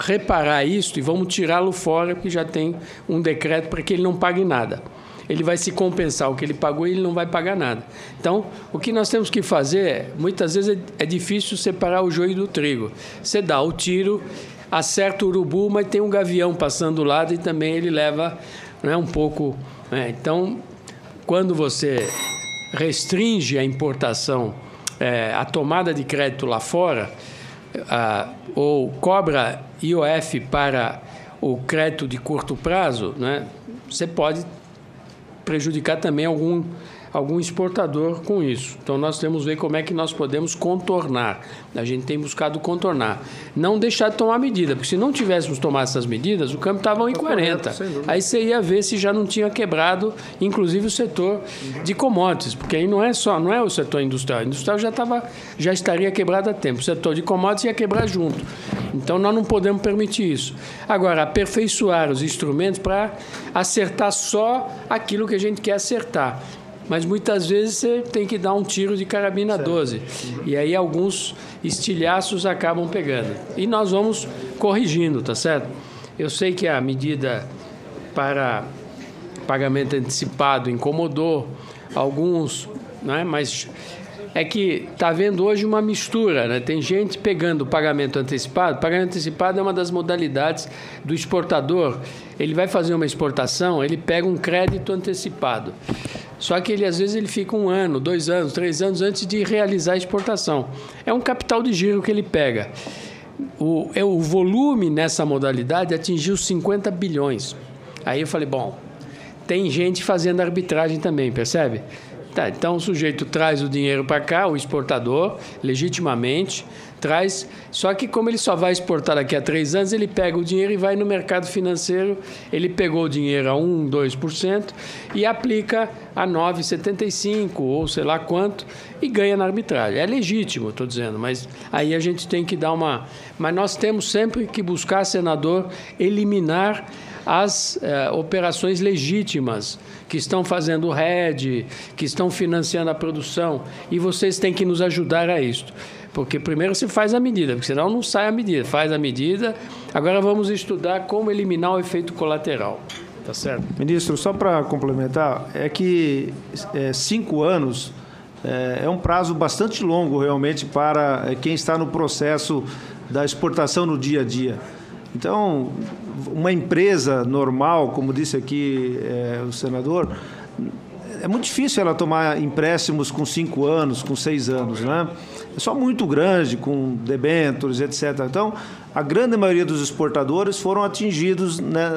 reparar isso e vamos tirá-lo fora, porque já tem um decreto para que ele não pague nada. Ele vai se compensar o que ele pagou e ele não vai pagar nada. Então, o que nós temos que fazer, muitas vezes é difícil separar o joio do trigo. Você dá o tiro, acerta o urubu, mas tem um gavião passando do lado e também ele leva, né, um pouco... Então, quando você restringe a importação, a tomada de crédito lá fora, ou cobra IOF para o crédito de curto prazo, né, você pode prejudicar também algum exportador com isso. Então, nós temos que ver como é que nós podemos contornar. A gente tem buscado contornar. Não deixar de tomar medida, porque se não tivéssemos tomado essas medidas, o câmbio estava 1,40. Aí você ia ver se já não tinha quebrado, inclusive, o setor de commodities, porque aí não é o setor industrial. O industrial já estaria quebrado há tempo. O setor de commodities ia quebrar junto. Então, nós não podemos permitir isso. Agora, aperfeiçoar os instrumentos para acertar só aquilo que a gente quer acertar. Mas muitas vezes você tem que dar um tiro de carabina 12. E aí alguns estilhaços acabam pegando. E nós vamos corrigindo, tá certo? Eu sei que a medida para pagamento antecipado incomodou alguns, né? Mas é que está havendo hoje uma mistura, né? Tem gente pegando o pagamento antecipado. O pagamento antecipado é uma das modalidades do exportador. Ele vai fazer uma exportação, ele pega um crédito antecipado. Só que às vezes ele fica 1 ano, 2 anos, 3 anos antes de realizar a exportação. É um capital de giro que ele pega. O volume nessa modalidade atingiu 50 bilhões. Aí eu falei, bom, tem gente fazendo arbitragem também, percebe? Tá, então o sujeito traz o dinheiro para cá, o exportador, legitimamente, traz, só que como ele só vai exportar daqui a 3 anos, ele pega o dinheiro e vai no mercado financeiro, ele pegou o dinheiro a 1%, 2% e aplica a 9,75% ou sei lá quanto e ganha na arbitragem. É legítimo, estou dizendo, mas aí a gente tem que dar uma... Mas nós temos sempre que buscar, senador, eliminar as operações legítimas que estão fazendo o hedge, que estão financiando a produção, e vocês têm que nos ajudar a isso. Porque primeiro se faz a medida, porque senão não sai a medida. Faz a medida, agora vamos estudar como eliminar o efeito colateral. Tá certo? Ministro, só para complementar, é que 5 anos é um prazo bastante longo realmente para quem está no processo da exportação no dia a dia. Então, uma empresa normal, como disse aqui o senador, é muito difícil ela tomar empréstimos com 5 anos, com 6 anos, né? É só muito grande, com debêntures, etc. Então, a grande maioria dos exportadores foram atingidos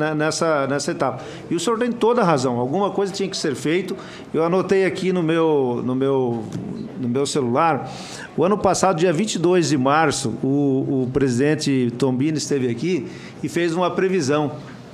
nessa etapa. E o senhor tem toda a razão, alguma coisa tinha que ser feito. Eu anotei aqui no meu celular, o ano passado, dia 22 de março, o presidente Tombini esteve aqui e fez uma previsão.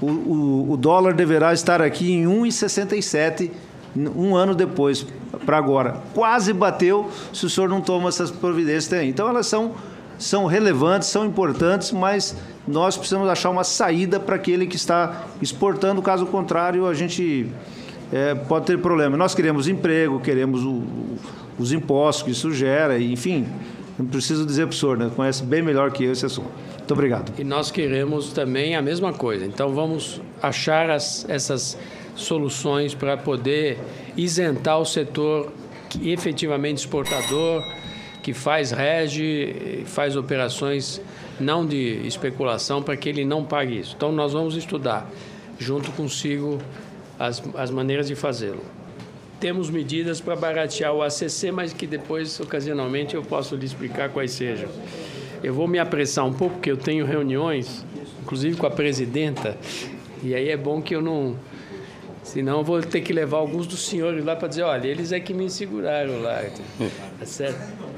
O dólar deverá estar aqui em 1,67 um ano depois, para agora. Quase bateu se o senhor não toma essas providências também. Então, elas são relevantes, são importantes, mas nós precisamos achar uma saída para aquele que está exportando. Caso contrário, a gente pode ter problema. Nós queremos emprego, queremos os impostos que isso gera, enfim, não preciso dizer para o senhor, né? Conhece bem melhor que eu esse assunto. Muito obrigado. E nós queremos também a mesma coisa. Então, vamos achar essas soluções para poder isentar o setor que efetivamente exportador, que faz hedge, faz operações não de especulação, para que ele não pague isso. Então, nós vamos estudar, junto consigo, as maneiras de fazê-lo. Temos medidas para baratear o ACC, mas que depois, ocasionalmente, eu posso lhe explicar quais sejam. Eu vou me apressar um pouco, porque eu tenho reuniões, inclusive com a presidenta, e aí é bom que eu não... Senão eu vou ter que levar alguns dos senhores lá para dizer, olha, eles é que me seguraram lá. Tá certo?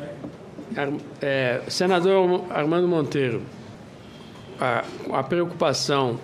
Senador Armando Monteiro, a preocupação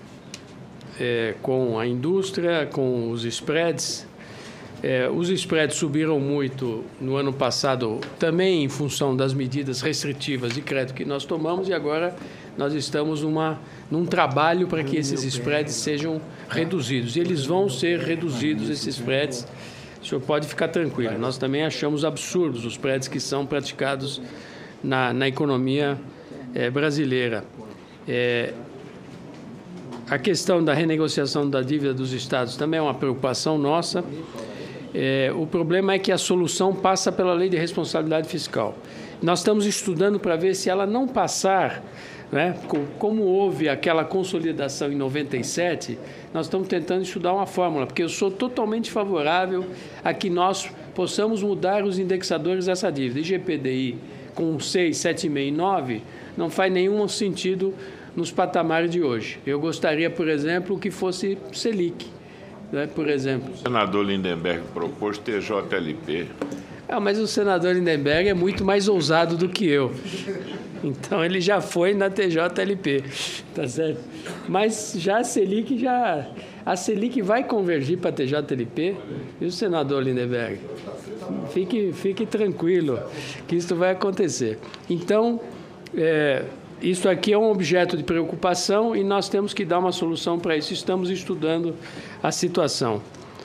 com a indústria, com os spreads. Os spreads subiram muito no ano passado, também em função das medidas restritivas de crédito que nós tomamos, e agora nós estamos num trabalho para que esses spreads sejam reduzidos. E eles vão ser reduzidos, esses spreads. O senhor pode ficar tranquilo. Nós também achamos absurdos os spreads que são praticados na economia brasileira. A questão da renegociação da dívida dos estados também é uma preocupação nossa. O problema é que a solução passa pela lei de responsabilidade fiscal. Nós estamos estudando para ver se ela não passar, né, como houve aquela consolidação em 97, nós estamos tentando estudar uma fórmula, porque eu sou totalmente favorável a que nós possamos mudar os indexadores dessa dívida. IGPDI com 6, 7,5 e 9 não faz nenhum sentido nos patamares de hoje. Eu gostaria, por exemplo, que fosse Selic, né, por exemplo. O senador Lindenberg propôs TJLP. Mas o senador Lindenberg é muito mais ousado do que eu. Então, ele já foi na TJLP, tá certo? Mas já a Selic vai convergir para a TJLP, e o senador Lindenberg? Fique tranquilo, que isso vai acontecer. Então, isso aqui é um objeto de preocupação e nós temos que dar uma solução para isso. Estamos estudando a situação.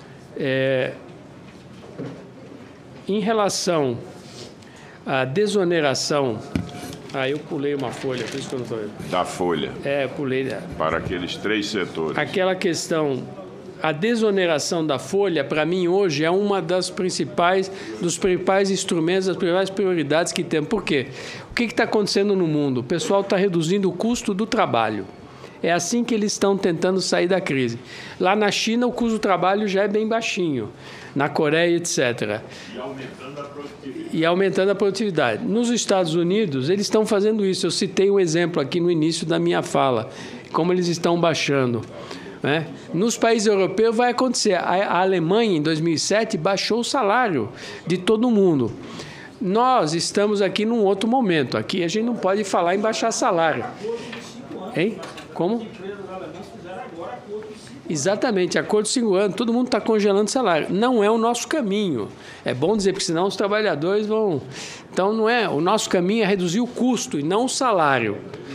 Em relação à desoneração... eu pulei uma folha, por isso que eu não estou vendo. Da folha. Pulei. Para aqueles 3 setores. Aquela questão, a desoneração da folha, para mim, hoje, é uma dos principais instrumentos, das principais prioridades que temos. Por quê? O que está acontecendo no mundo? O pessoal está reduzindo o custo do trabalho. É assim que eles estão tentando sair da crise. Lá na China, o custo do trabalho já é bem baixinho. Na Coreia, etc. E aumentando a produtividade. Nos Estados Unidos, eles estão fazendo isso. Eu citei um exemplo aqui no início da minha fala, como eles estão baixando. Né? Nos países europeus vai acontecer. A Alemanha, em 2007, baixou o salário de todo mundo. Nós estamos aqui num outro momento. Aqui a gente não pode falar em baixar salário. Hein? Como? Exatamente, acordo de 5 anos, todo mundo está congelando salário. Não é o nosso caminho. É bom dizer, porque senão os trabalhadores vão... Então, não é. O nosso caminho é reduzir o custo e não o salário.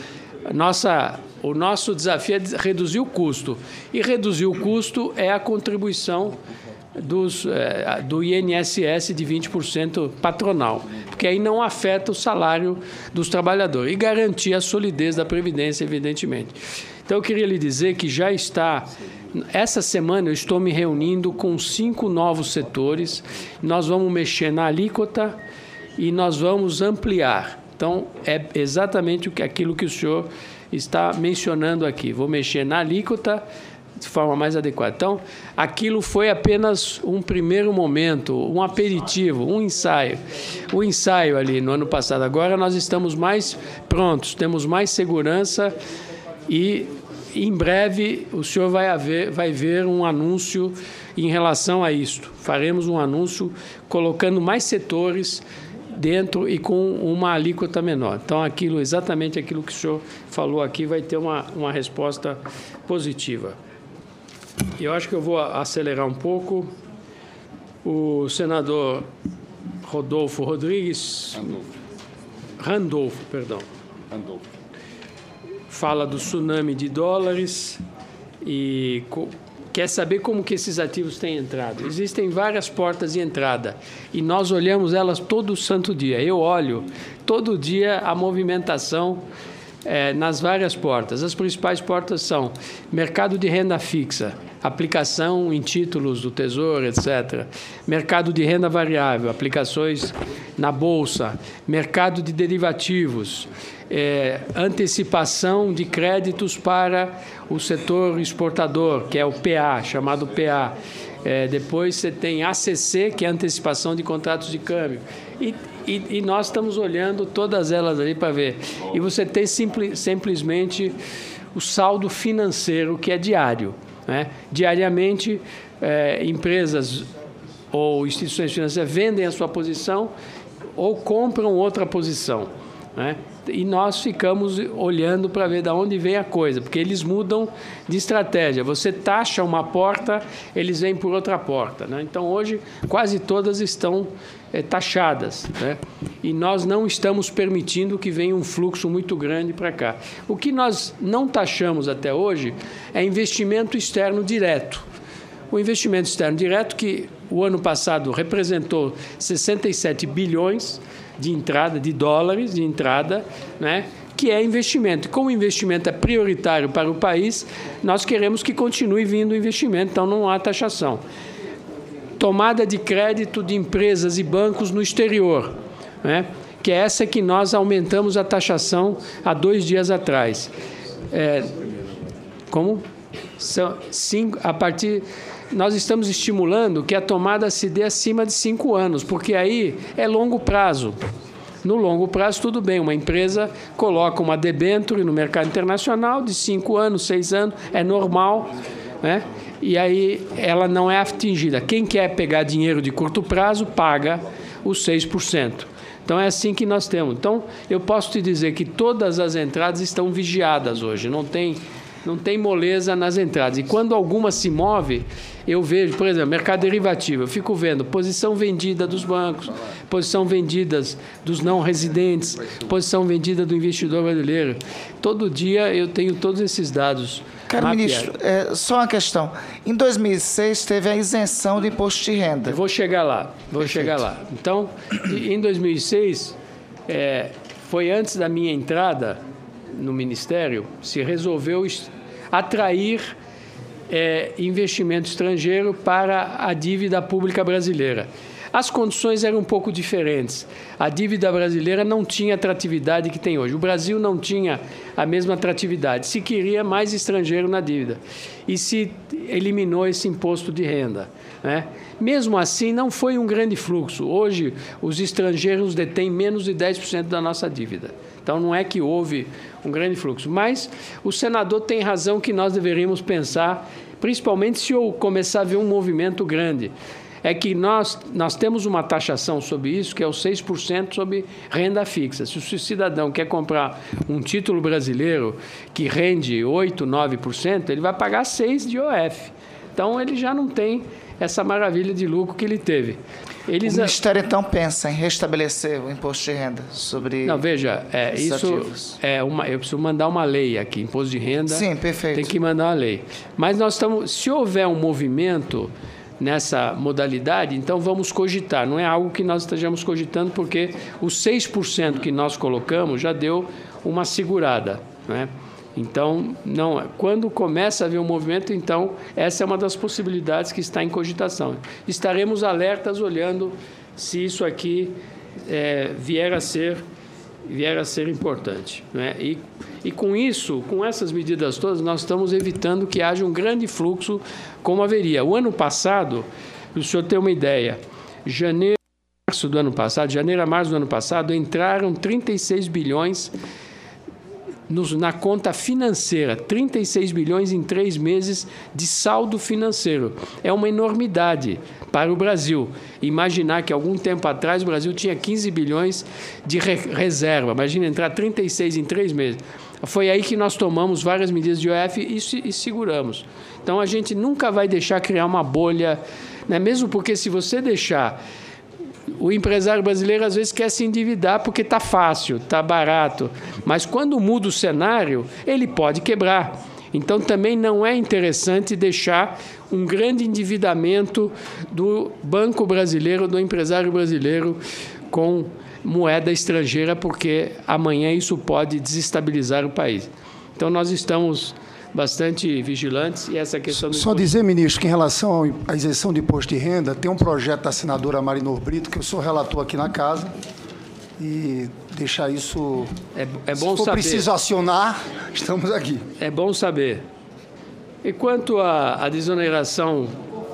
O nosso desafio é reduzir o custo. E reduzir o custo é a contribuição do INSS de 20% patronal, porque aí não afeta o salário dos trabalhadores. E garantir a solidez da Previdência, evidentemente. Então, eu queria lhe dizer que já está... Essa semana eu estou me reunindo com 5 novos setores. Nós vamos mexer na alíquota e nós vamos ampliar. Então, é exatamente aquilo que o senhor está mencionando aqui. Vou mexer na alíquota de forma mais adequada. Então, aquilo foi apenas um primeiro momento, um aperitivo, um ensaio. O ensaio ali no ano passado. Agora nós estamos mais prontos, temos mais segurança e em breve o senhor vai ver um anúncio em relação a isto. Faremos um anúncio colocando mais setores dentro e com uma alíquota menor. Então, exatamente aquilo que o senhor falou aqui vai ter uma resposta positiva. Eu acho que eu vou acelerar um pouco. O senador Randolfo, fala do tsunami de dólares e quer saber como que esses ativos têm entrado. Existem várias portas de entrada e nós olhamos elas todo santo dia. Eu olho todo dia a movimentação nas várias portas. As principais portas são mercado de renda fixa, aplicação em títulos do Tesouro, etc. Mercado de renda variável, aplicações na Bolsa. Mercado de derivativos, antecipação de créditos para o setor exportador, que é o PA, chamado PA. Depois você tem ACC, que é antecipação de contratos de câmbio. E nós estamos olhando todas elas ali para ver. E você tem simplesmente o saldo financeiro, que é diário. Né? Diariamente, empresas ou instituições financeiras vendem a sua posição ou compram outra posição. Né? E nós ficamos olhando para ver de onde vem a coisa, porque eles mudam de estratégia. Você taxa uma porta, eles vêm por outra porta. Né? Então, hoje, quase todas estão taxadas. Né? E nós não estamos permitindo que venha um fluxo muito grande para cá. O que nós não taxamos até hoje é investimento externo direto. O investimento externo direto, que o ano passado representou 67 bilhões de entrada, de dólares de entrada, né? que é investimento. E como o investimento é prioritário para o país, nós queremos que continue vindo investimento, então não há taxação. Tomada de crédito de empresas e bancos no exterior, né? Que é essa que nós aumentamos a taxação há 2 dias atrás. Nós estamos estimulando que a tomada se dê acima de 5 anos, porque aí é longo prazo. No longo prazo, tudo bem, uma empresa coloca uma debênture no mercado internacional de 5 anos, 6 anos, é normal, né? E aí ela não é atingida. Quem quer pegar dinheiro de curto prazo, paga os 6%. Então, é assim que nós temos. Então, eu posso te dizer que todas as entradas estão vigiadas hoje, não tem moleza nas entradas. E quando alguma se move, eu vejo, por exemplo, mercado derivativo, eu fico vendo posição vendida dos bancos, posição vendida dos não residentes, posição vendida do investidor brasileiro. Todo dia eu tenho todos esses dados. Caro ministro, só uma questão. Em 2006 teve a isenção do imposto de renda. Eu vou chegar lá, Então, em 2006, foi antes da minha entrada no Ministério, se resolveu atrair investimento estrangeiro para a dívida pública brasileira. As condições eram um pouco diferentes. A dívida brasileira não tinha a atratividade que tem hoje. O Brasil não tinha a mesma atratividade. Se queria mais estrangeiro na dívida. E se eliminou esse imposto de renda, né? Mesmo assim, não foi um grande fluxo. Hoje, os estrangeiros detêm menos de 10% da nossa dívida. Então, não é que houve um grande fluxo. Mas o senador tem razão que nós deveríamos pensar, principalmente se eu começar a ver um movimento grande. É que nós temos uma taxação sobre isso, que é o 6% sobre renda fixa. Se o cidadão quer comprar um título brasileiro que rende 8%, 9%, ele vai pagar 6% de IOF. Então, ele já não tem essa maravilha de lucro que ele teve. O Ministério, então, pensa em restabelecer o imposto de renda sobre... Não, veja, isso eu preciso mandar uma lei aqui, imposto de renda. Sim, perfeito. Tem que mandar uma lei. Mas se houver um movimento nessa modalidade, então vamos cogitar. Não é algo que nós estejamos cogitando, porque os 6% que nós colocamos já deu uma segurada, né? Então, quando começa a haver um movimento, então, essa é uma das possibilidades que está em cogitação. Estaremos alertas olhando se isso aqui vier a ser importante, né? E com isso, com essas medidas todas, nós estamos evitando que haja um grande fluxo como haveria. O ano passado, para o senhor ter uma ideia, janeiro a março do ano passado, entraram 36 bilhões na conta financeira, 36 bilhões em 3 meses de saldo financeiro. É uma enormidade para o Brasil. Imaginar que, algum tempo atrás, o Brasil tinha 15 bilhões de reserva. Imagina entrar 36 em 3 meses. Foi aí que nós tomamos várias medidas de IOF e seguramos. Então, a gente nunca vai deixar criar uma bolha, né? Mesmo porque, se você deixar... O empresário brasileiro, às vezes, quer se endividar porque está fácil, está barato. Mas, quando muda o cenário, ele pode quebrar. Então, também não é interessante deixar um grande endividamento do banco brasileiro, do empresário brasileiro, com moeda estrangeira, porque amanhã isso pode desestabilizar o país. Então, nós estamos bastante vigilantes e essa questão... Só dizer, ministro, que em relação à isenção de imposto de renda, tem um projeto da senadora Marinor Brito, que eu sou relator aqui na casa, e deixar isso... É bom saber. Se for preciso acionar, estamos aqui. É bom saber. E quanto à desoneração,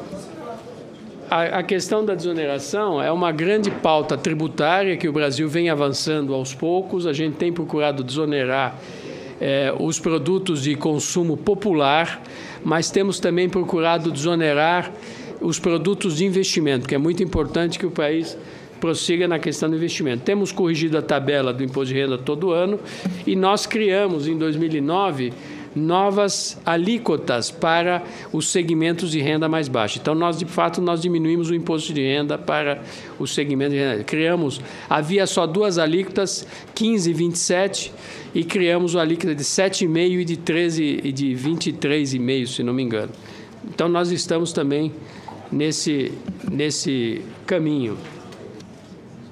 a questão da desoneração é uma grande pauta tributária que o Brasil vem avançando aos poucos. A gente tem procurado desonerar os produtos de consumo popular, mas temos também procurado desonerar os produtos de investimento, que é muito importante que o país prossiga na questão do investimento. Temos corrigido a tabela do imposto de renda todo ano e nós criamos, em 2009, novas alíquotas para os segmentos de renda mais baixa. Então, de fato, nós diminuímos o imposto de renda para os segmentos de renda. Havia só 2 alíquotas, 15 e 27, e criamos a alíquota de 7,5 e de 13 e de 23,5, se não me engano. Então, nós estamos também nesse caminho.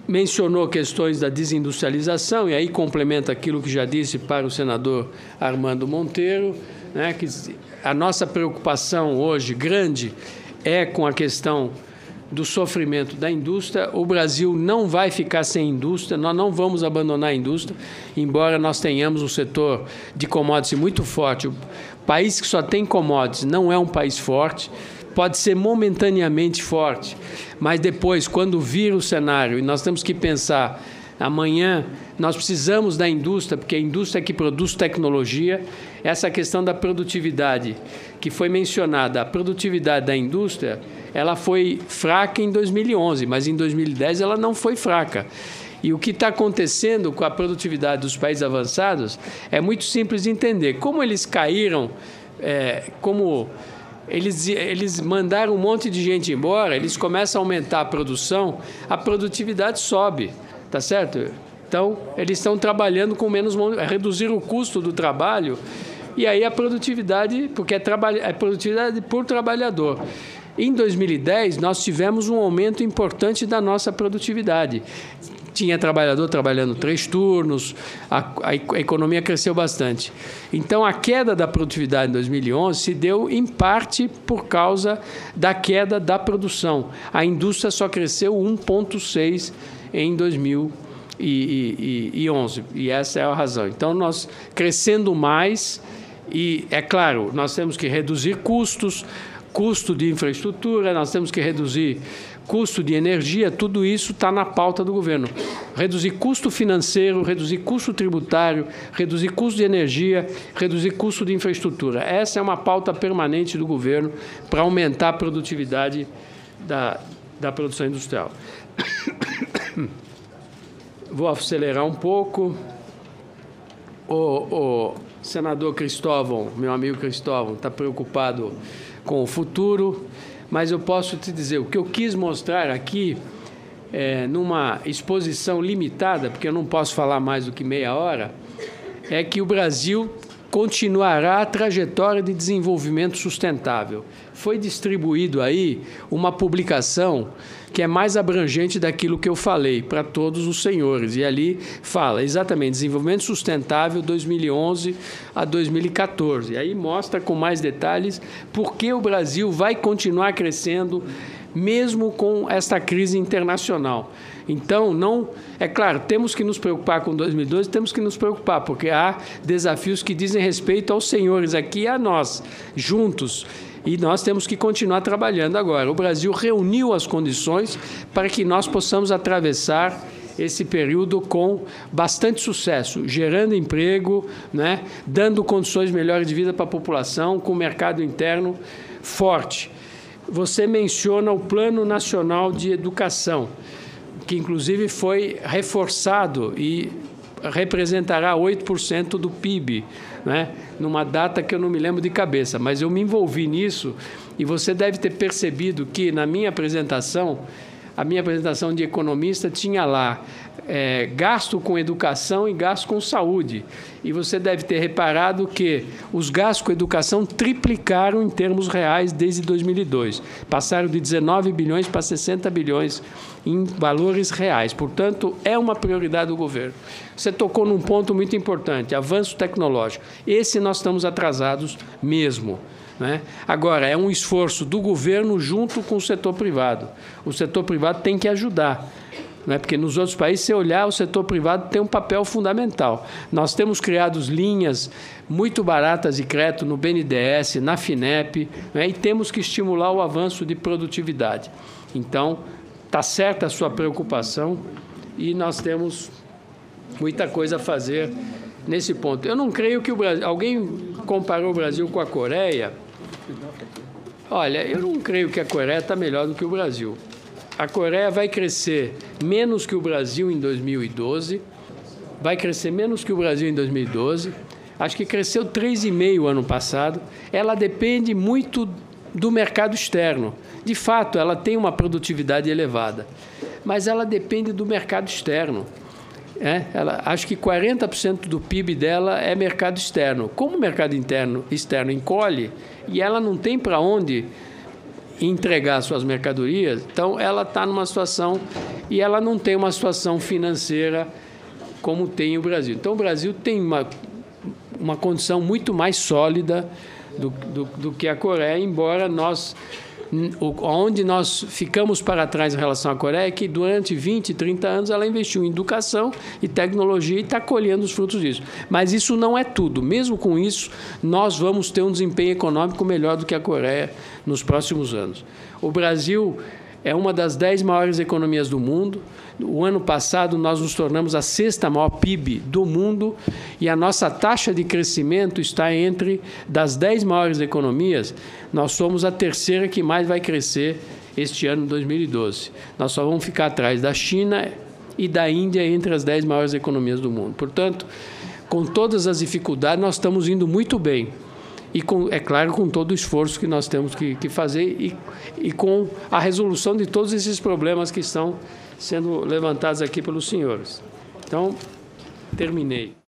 mencionou questões da desindustrialização, e aí complementa aquilo que já disse para o senador Armando Monteiro, né, que a nossa preocupação hoje grande é com a questão do sofrimento da indústria. O Brasil não vai ficar sem indústria, nós não vamos abandonar a indústria, embora nós tenhamos um setor de commodities muito forte. O país que só tem commodities não é um país forte, pode ser momentaneamente forte, mas depois, quando vir o cenário, e nós temos que pensar, amanhã nós precisamos da indústria, porque a indústria é que produz tecnologia. Essa questão da produtividade, que foi mencionada, a produtividade da indústria, ela foi fraca em 2011, mas em 2010 ela não foi fraca. E o que está acontecendo com a produtividade dos países avançados é muito simples de entender. Como eles caíram, como eles mandaram um monte de gente embora, eles começam a aumentar a produtividade sobe, tá certo? Então, eles estão trabalhando com menos mão, reduzir o custo do trabalho, e aí a produtividade, porque é produtividade por trabalhador. Em 2010, nós tivemos um aumento importante da nossa produtividade. Tinha trabalhador trabalhando 3 turnos, a economia cresceu bastante. Então, a queda da produtividade em 2011 se deu, em parte, por causa da queda da produção. A indústria só cresceu 1,6% em 2011, e essa é a razão. Então, nós crescendo mais, e, é claro, nós temos que reduzir custos, custo de infraestrutura, nós temos que reduzir custo de energia, tudo isso está na pauta do governo. Reduzir custo financeiro, reduzir custo tributário, reduzir custo de energia, reduzir custo de infraestrutura. Essa é uma pauta permanente do governo para aumentar a produtividade da produção industrial. Vou acelerar um pouco. O senador Cristóvão, meu amigo Cristóvão, está preocupado com o futuro, mas eu posso te dizer, o que eu quis mostrar aqui, numa exposição limitada, porque eu não posso falar mais do que meia hora, é que o Brasil continuará a trajetória de desenvolvimento sustentável. Foi distribuído aí uma publicação que é mais abrangente daquilo que eu falei para todos os senhores. E ali fala exatamente desenvolvimento sustentável 2011 a 2014. E aí mostra com mais detalhes por que o Brasil vai continuar crescendo mesmo com esta crise internacional. Então, não, é claro, temos que nos preocupar com 2012, temos que nos preocupar, porque há desafios que dizem respeito aos senhores aqui e a nós, juntos. E nós temos que continuar trabalhando agora. O Brasil reuniu as condições para que nós possamos atravessar esse período com bastante sucesso, gerando emprego, né, dando condições melhores de vida para a população, com o mercado interno forte. Você menciona o Plano Nacional de Educação, que inclusive foi reforçado e representará 8% do PIB, né? Numa data que eu não me lembro de cabeça, mas eu me envolvi nisso e você deve ter percebido que na minha apresentação, a minha apresentação de economista tinha lá gasto com educação e gasto com saúde. E você deve ter reparado que os gastos com educação triplicaram em termos reais desde 2002. Passaram de 19 bilhões para 60 bilhões em valores reais. Portanto, é uma prioridade do governo. Você tocou num ponto muito importante, avanço tecnológico. Esse nós estamos atrasados mesmo, né? Agora, é um esforço do governo junto com o setor privado. O setor privado tem que ajudar, né? Porque nos outros países, se olhar, o setor privado tem um papel fundamental. Nós temos criado linhas muito baratas de crédito no BNDES, na FINEP, né? E temos que estimular o avanço de produtividade. Então, está certa a sua preocupação e nós temos muita coisa a fazer nesse ponto. Eu não creio que o Brasil... Alguém comparou o Brasil com a Coreia? Olha, eu não creio que a Coreia está melhor do que o Brasil. A Coreia vai crescer menos que o Brasil em 2012, vai crescer menos que o Brasil em 2012, acho que cresceu 3,5% ano passado. Ela depende muito do mercado externo. De fato, ela tem uma produtividade elevada, mas ela depende do mercado externo. Acho que 40% do PIB dela é mercado externo. Como o mercado externo encolhe e ela não tem para onde entregar suas mercadorias, então ela está numa situação e ela não tem uma situação financeira como tem o Brasil. Então o Brasil tem uma condição muito mais sólida do que a Coreia, embora onde nós ficamos para trás em relação à Coreia é que durante 20, 30 anos ela investiu em educação e tecnologia e está colhendo os frutos disso. Mas isso não é tudo. Mesmo com isso, nós vamos ter um desempenho econômico melhor do que a Coreia nos próximos anos. O Brasil é uma das 10 maiores economias do mundo. O ano passado, nós nos tornamos a 6ª maior PIB do mundo e a nossa taxa de crescimento está das 10 maiores economias, nós somos a 3ª que mais vai crescer este ano, 2012. Nós só vamos ficar atrás da China e da Índia entre as 10 maiores economias do mundo. Portanto, com todas as dificuldades, nós estamos indo muito bem. E, é claro, com todo o esforço que nós temos que fazer e com a resolução de todos esses problemas que estão sendo levantados aqui pelos senhores. Então, terminei.